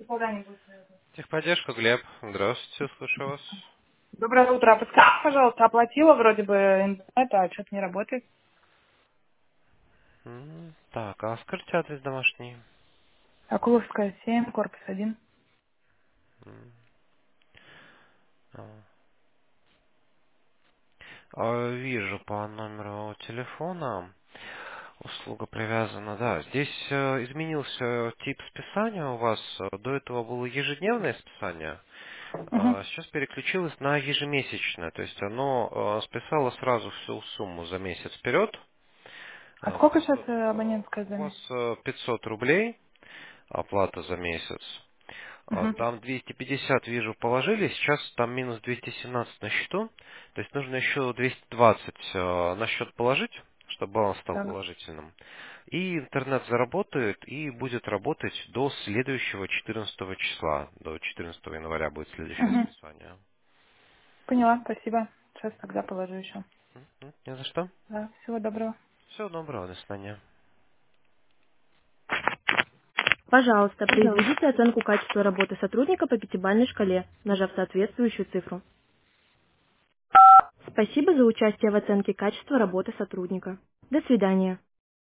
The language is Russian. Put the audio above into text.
Техподдержка, Глеб. Здравствуйте, слушаю вас. Доброе утро. Подскажите, пожалуйста, оплатила вроде бы интернет, а что-то не работает. Так, а скажите адрес домашний? Акуловская, 7, корпус 1. М, а. Вижу по номеру телефона. Услуга привязана, да. Здесь изменился тип списания у вас. До этого было ежедневное списание. Угу. Сейчас переключилось на ежемесячное. То есть оно списало сразу всю сумму за месяц вперед. А сколько сейчас абонентская У за вас месяц? 500 рублей оплата за месяц. Угу. Там 250, вижу, положили, сейчас там минус 217 на счету. То есть нужно еще 220 на счет положить, чтобы баланс стал Так. положительным. И интернет заработает и будет работать до следующего 14 числа. До 14 января будет следующее Угу. списание. Поняла, спасибо. Сейчас тогда положу еще. Не за что. Да, всего доброго. Всего доброго, до свидания. Пожалуйста, произведите оценку качества работы сотрудника по пятибалльной шкале, нажав соответствующую цифру. Спасибо за участие в оценке качества работы сотрудника. До свидания.